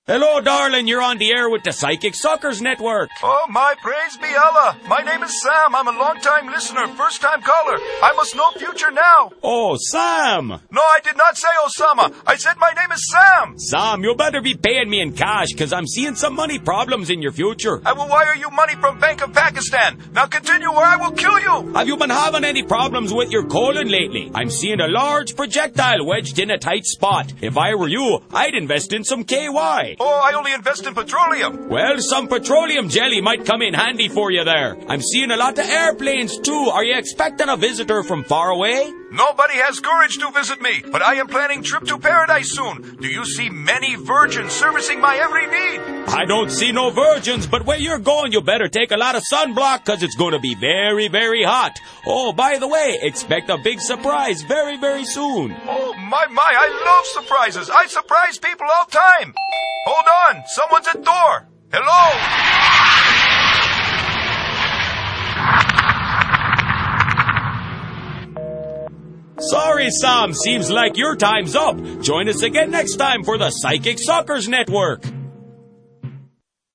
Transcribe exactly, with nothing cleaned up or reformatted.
Hello, darling. You're on the air with the Psychic Suckers Network. Oh, my praise be Allah. My name is Sam. I'm a long-time listener, first-time caller. I must know future now. Oh, Sam. No, I did not say Osama. I said my name is Sam. Sam, you better be paying me in cash, because I'm seeing some money problems in your future. I will wire you money from Bank of Pakistan. Now continue or I will kill you. Have you been having any problems with your colon lately? I'm seeing a large projectile wedged in a tight spot. If I were you, I'd invest in some K Y. Oh, I only invest in petroleum. Well, some petroleum jelly might come in handy for you there. I'm seeing a lot of airplanes too. Are you expecting a visitor from far away? Nobody has courage to visit me, but I am planning trip to paradise soon. Do you see many virgins servicing my every need? I don't see no virgins, but where you're going, you better take a lot of sunblock, because it's going to be very, very hot. Oh, by the way, expect a big surprise very, very soon. Oh, my, my, I love surprises. I surprise people all the time. Hold on, someone's at door. Hello? Sorry, Sam. Seems like your time's up. Join us again next time for the Psychic Suckers Network.